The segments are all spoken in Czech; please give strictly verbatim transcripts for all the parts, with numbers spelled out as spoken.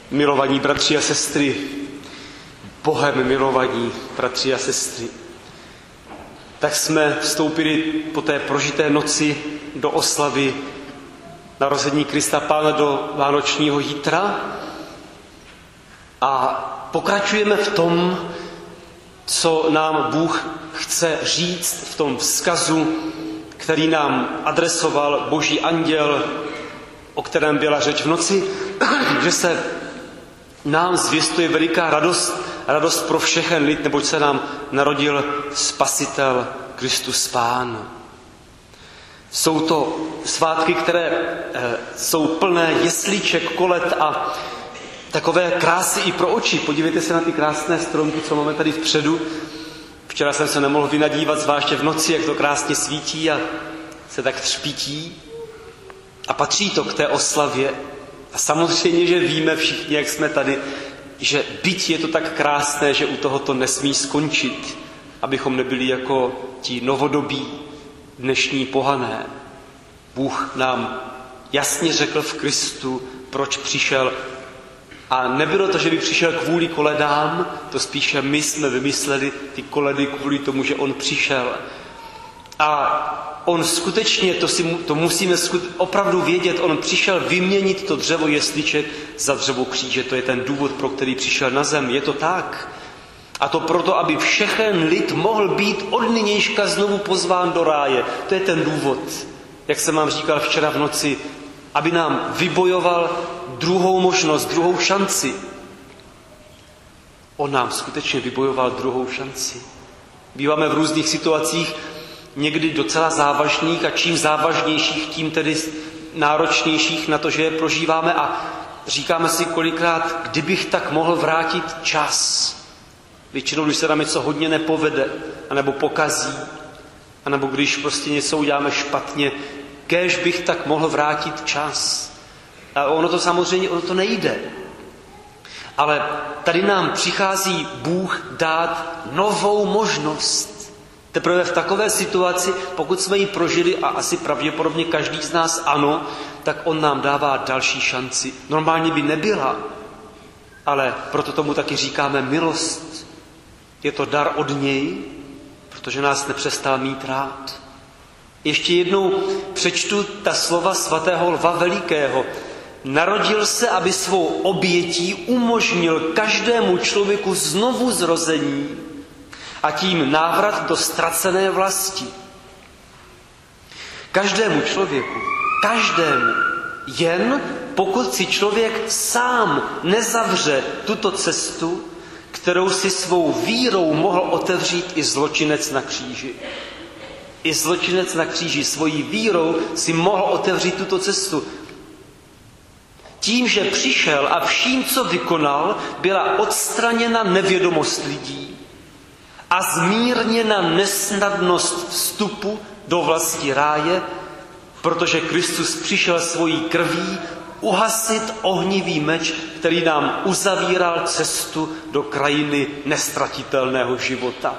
Milovaní bratři a sestry, Bohem milovaní bratři a sestry, tak jsme vstoupili po té prožité noci do oslavy narození Krista Pána do vánočního jítra a pokračujeme v tom, co nám Bůh chce říct v tom vzkazu, který nám adresoval Boží anděl, o kterém byla řeč v noci, že se nám zvěstuje veliká radost, radost pro všechen lid, neboť se nám narodil Spasitel Kristus Pán. Jsou to svátky, které e, jsou plné jesliček, kolet a takové krásy i pro oči. Podívejte se na ty krásné stromky, co máme tady vpředu. Včera jsem se nemohl vynadívat, zvláště v noci, jak to krásně svítí a se tak třpítí. A patří to k té oslavě. A samozřejmě, že víme všichni, jak jsme tady, že byť je to tak krásné, že u toho to nesmí skončit, abychom nebyli jako ti novodobí dnešní pohané. Bůh nám jasně řekl v Kristu, proč přišel. A nebylo to, že by přišel kvůli koledám, to spíše my jsme vymysleli ty koledy kvůli tomu, že on přišel. A on skutečně, to, si, to musíme opravdu vědět, on přišel vyměnit to dřevo jesliček za dřevo kříže. To je ten důvod, pro který přišel na zem. Je to tak. A to proto, aby všechen lid mohl být od nynějška znovu pozván do ráje. To je ten důvod, jak jsem vám říkal včera v noci, aby nám vybojoval druhou možnost, druhou šanci. On nám skutečně vybojoval druhou šanci. Býváme v různých situacích, někdy docela závažných a čím závažnějších, tím tedy náročnějších na to, že je prožíváme a říkáme si kolikrát, kdybych tak mohl vrátit čas. Většinou, když se nám něco hodně nepovede, anebo pokazí, anebo když prostě něco uděláme špatně, kéž bych tak mohl vrátit čas. A ono to samozřejmě, ono to nejde. Ale tady nám přichází Bůh dát novou možnost. Teprve v takové situaci, pokud jsme ji prožili, a asi pravděpodobně každý z nás ano, tak on nám dává další šanci. Normálně by nebyla, ale proto tomu taky říkáme milost. Je to dar od něj, protože nás nepřestal mít rád. Ještě jednou přečtu ta slova svatého Lva Velikého. Narodil se, aby svou obětí umožnil každému člověku znovu zrození a tím návrat do ztracené vlasti. Každému člověku, každému, jen pokud si člověk sám nezavře tuto cestu, kterou si svou vírou mohl otevřít i zločinec na kříži. I zločinec na kříži svojí vírou si mohl otevřít tuto cestu. Tím, že přišel a vším, co vykonal, byla odstraněna nevědomost lidí a zmírněna nesnadnost vstupu do vlasti ráje, protože Kristus přišel svojí krví uhasit ohnivý meč, který nám uzavíral cestu do krajiny nestratitelného života.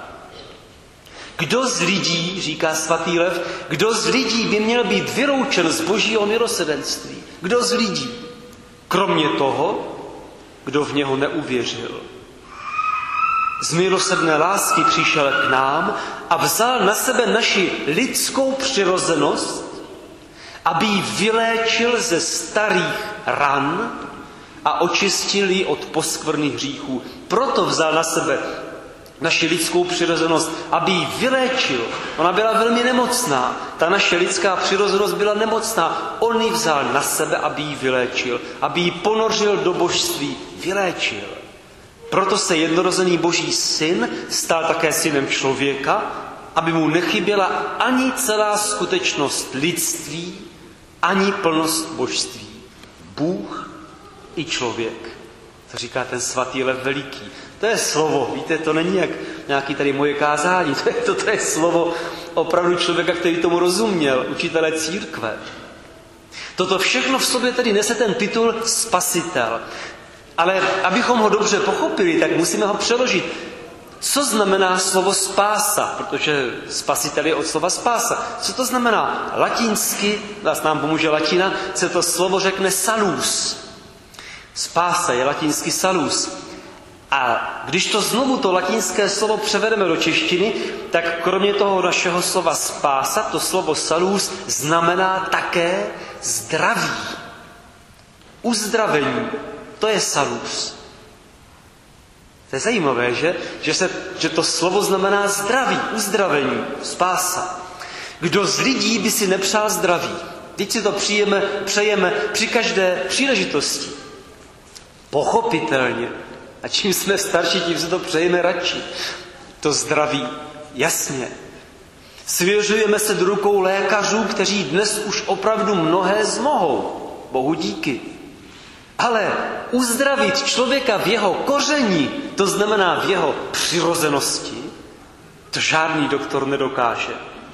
Kdo z lidí, říká svatý Lev, kdo z lidí by měl být vyloučen z Božího milosrdenství? Kdo z lidí? Kromě toho, kdo v něho neuvěřil. Z milosrdné lásky přišel k nám a vzal na sebe naši lidskou přirozenost, aby ji vyléčil ze starých ran a očistil ji od poskvrných hříchů. Proto vzal na sebe naši lidskou přirozenost, aby ji vyléčil. Ona byla velmi nemocná. Ta naše lidská přirozenost byla nemocná. On ji vzal na sebe, aby ji vyléčil. Aby ji ponořil do božství. Vyléčil. Proto se jednorozený Boží syn stal také synem člověka, aby mu nechyběla ani celá skutečnost lidství, ani plnost božství. Bůh i člověk. To říká ten svatý Lev Veliký. To je slovo, víte, to není jak nějaký tady moje kázání, to je, to, to je slovo opravdu člověka, který tomu rozuměl, učitele církve. Toto všechno v sobě tedy nese ten titul Spasitel. Ale abychom ho dobře pochopili, tak musíme ho přeložit. Co znamená slovo spása? Protože spasitel je od slova spása. Co to znamená? Latinsky, nás nám pomůže latina, se to slovo řekne salus. Spása je latinsky salus. A když to znovu to latinské slovo převedeme do češtiny, tak kromě toho našeho slova spása, to slovo salus znamená také zdraví. Uzdravení. To je salus. To je zajímavé, že? Že, se, že to slovo znamená zdraví, uzdravení, spása. Kdo z lidí by si nepřál zdraví? Teď si to přijeme, přejeme při každé příležitosti. Pochopitelně. A čím jsme starší, tím se to přejeme radši. To zdraví, jasně. Svěřujeme se do rukou lékařů, kteří dnes už opravdu mnohé zmohou. Bohu díky. Ale uzdravit člověka v jeho koření, to znamená v jeho přirozenosti, to žádný doktor nedokáže.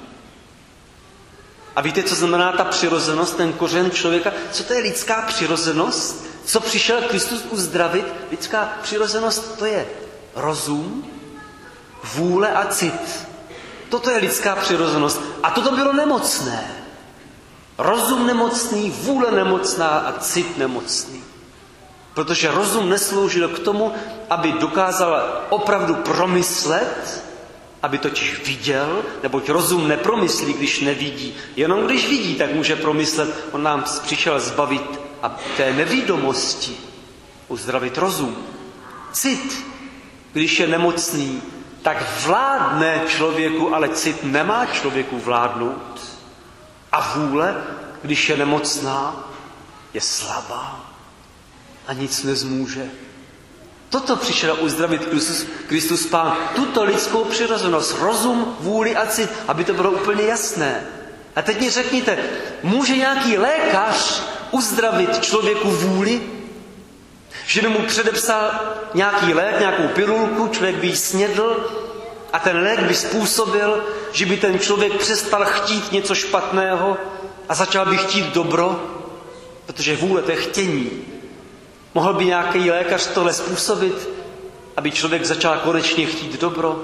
A víte, co znamená ta přirozenost, ten kořen člověka? Co to je lidská přirozenost? Co přišel Kristus uzdravit? Lidská přirozenost, to je rozum, vůle a cit. Toto je lidská přirozenost. A toto bylo nemocné. Rozum nemocný, vůle nemocná a cit nemocný. Protože rozum nesloužil k tomu, aby dokázal opravdu promyslet, aby totiž viděl, neboť rozum nepromyslí, když nevidí. Jenom když vidí, tak může promyslet. On nám přišel zbavit a té nevidomosti, uzdravit rozum. Cit, když je nemocný, tak vládne člověku, ale cit nemá člověku vládnout. A vůle, když je nemocná, je slabá a nic nezmůže. Toto přišel uzdravit Kristus, Kristus Pán, tuto lidskou přirozenost, rozum, vůli a cit, aby to bylo úplně jasné. A teď mi řekněte, může nějaký lékař uzdravit člověku vůli? Že by mu předepsal nějaký lék, nějakou pilulku, člověk by ji snědl a ten lék by způsobil, že by ten člověk přestal chtít něco špatného a začal by chtít dobro, protože vůle to je chtění. Mohl by nějaký lékař tohle způsobit, aby člověk začal konečně chtít dobro?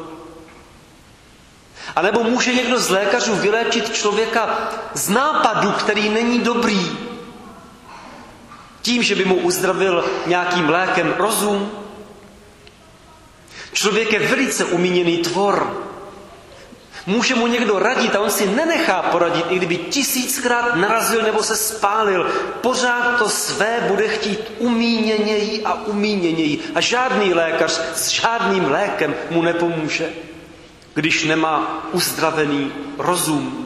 A nebo může někdo z lékařů vyléčit člověka z nápadu, který není dobrý, tím, že by mu uzdravil nějakým lékem rozum? Člověk je velice umíněný tvor. Může mu někdo radit a on si nenechá poradit, i kdyby tisíckrát narazil nebo se spálil. Pořád to své bude chtít umíněněji a umíněněji. A žádný lékař s žádným lékem mu nepomůže, když nemá uzdravený rozum.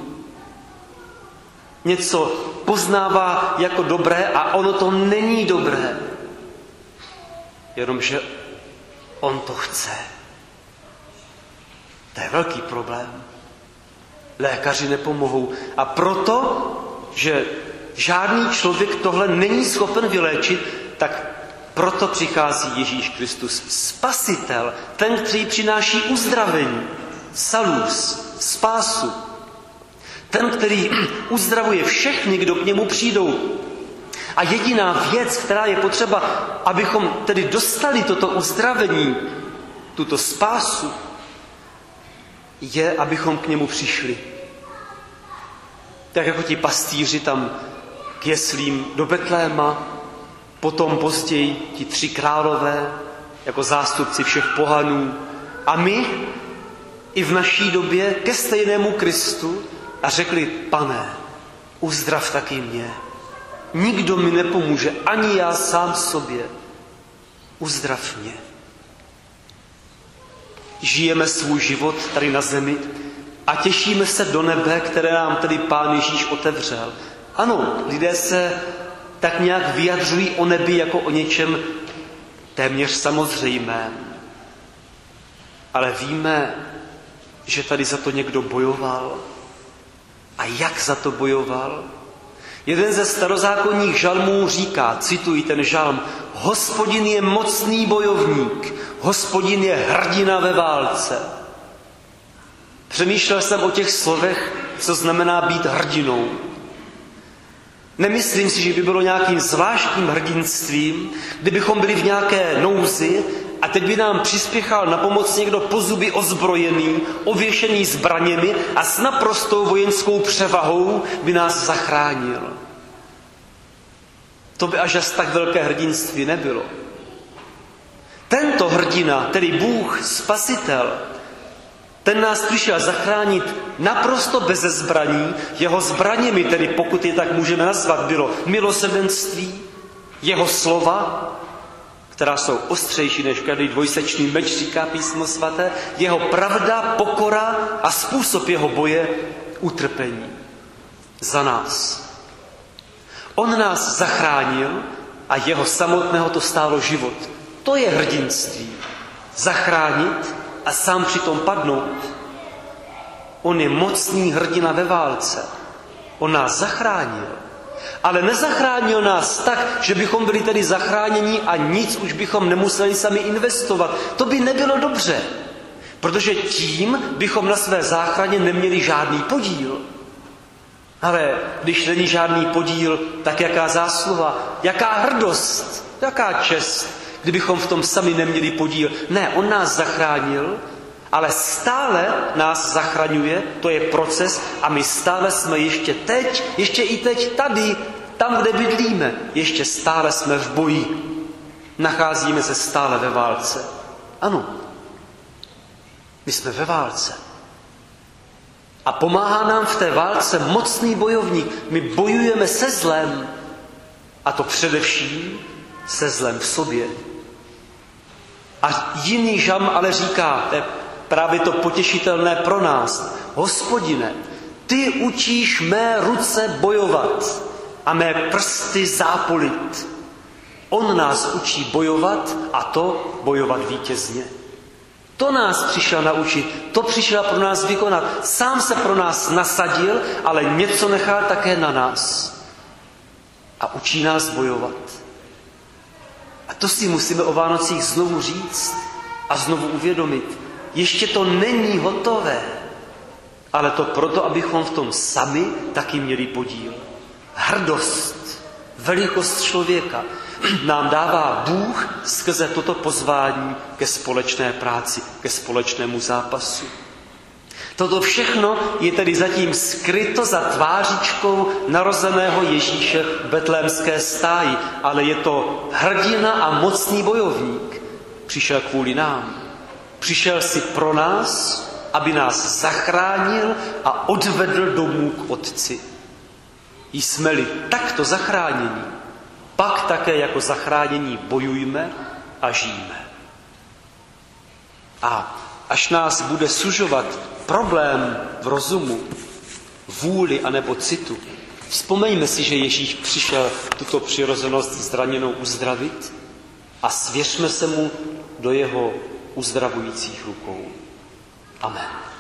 Něco poznává jako dobré a ono to není dobré. Jenomže on to chce. To je velký problém. Lékaři nepomohou. A proto, že žádný člověk tohle není schopen vyléčit, tak proto přichází Ježíš Kristus, spasitel, ten, který přináší uzdravení, salus, spásu. Ten, který uzdravuje všechny, kdo k němu přijdou. A jediná věc, která je potřeba, abychom tedy dostali toto uzdravení, tuto spásu, je, abychom k němu přišli. Tak jako ti pastýři tam k jeslím do Betléma, potom později ti tři králové, jako zástupci všech pohanů. A my i v naší době ke stejnému Kristu a řekli, Pane, uzdrav taky mě. Nikdo mi nepomůže, ani já sám sobě. Uzdrav mě. Žijeme svůj život tady na zemi a těšíme se do nebe, které nám tedy Pán Ježíš otevřel. Ano, lidé se tak nějak vyjadřují o nebi jako o něčem téměř samozřejmém. Ale víme, že tady za to někdo bojoval. A jak za to bojoval? Jeden ze starozákonních žalmů říká, cituji ten žalm, Hospodin je mocný bojovník, Hospodin je hrdina ve válce. Přemýšlel jsem o těch slovech, co znamená být hrdinou. Nemyslím si, že by bylo nějakým zvláštním hrdinstvím, kdybychom byli v nějaké nouzi a teď by nám přispěchal na pomoc někdo po zuby ozbrojený, ověšený zbraněmi a s naprostou vojenskou převahou by nás zachránil. To by až až tak velké hrdinství nebylo. Tento hrdina, tedy Bůh, Spasitel, ten nás přišel zachránit naprosto beze zbraní. Jeho zbraněmi, tedy pokud je tak můžeme nazvat, bylo milosrdenství, jeho slova, která jsou ostřejší než každý dvojsečný meč, říká Písmo svaté, jeho pravda, pokora a způsob jeho boje, utrpení za nás. On nás zachránil a jeho samotného to stálo život. To je hrdinství. Zachránit a sám přitom padnout. On je mocný hrdina ve válce. On nás zachránil. Ale nezachránil nás tak, že bychom byli tedy zachráněni a nic už bychom nemuseli sami investovat. To by nebylo dobře, protože tím bychom na své záchraně neměli žádný podíl. Ale když není žádný podíl, tak jaká zásluha, jaká hrdost, jaká čest, kdybychom v tom sami neměli podíl. Ne, on nás zachránil, ale stále nás zachraňuje, to je proces a my stále jsme ještě teď, ještě i teď tady, tam, kde bydlíme, ještě stále jsme v boji. Nacházíme se stále ve válce. Ano, my jsme ve válce. A pomáhá nám v té válce mocný bojovník. My bojujeme se zlem, a to především se zlem v sobě. A jiný žalm ale říká, to je právě to potěšitelné pro nás. Hospodine, ty učíš mé ruce bojovat a mé prsty zápolit. On nás učí bojovat a to bojovat vítězně. To nás přišel naučit, to přišel pro nás vykonat. Sám se pro nás nasadil, ale něco nechal také na nás. A učí nás bojovat. A to si musíme o Vánocích znovu říct a znovu uvědomit. Ještě to není hotové, ale to proto, abychom v tom sami taky měli podíl. Hrdost, velikost člověka nám dává Bůh skrze toto pozvání ke společné práci, ke společnému zápasu. Toto všechno je tedy zatím skryto za tvářičkou narozeného Ježíše v betlémské stáji, ale je to hrdina a mocný bojovník. Přišel kvůli nám. Přišel si pro nás, aby nás zachránil a odvedl domů k Otci. Jsme-li takto zachráněni, pak také jako zachránění bojujme a žijeme. A až nás bude sužovat problém v rozumu, vůli anebo citu, vzpomeňme si, že Ježíš přišel tuto přirozenost zraněnou uzdravit a svěřme se mu do jeho uzdravujících rukou. Amen.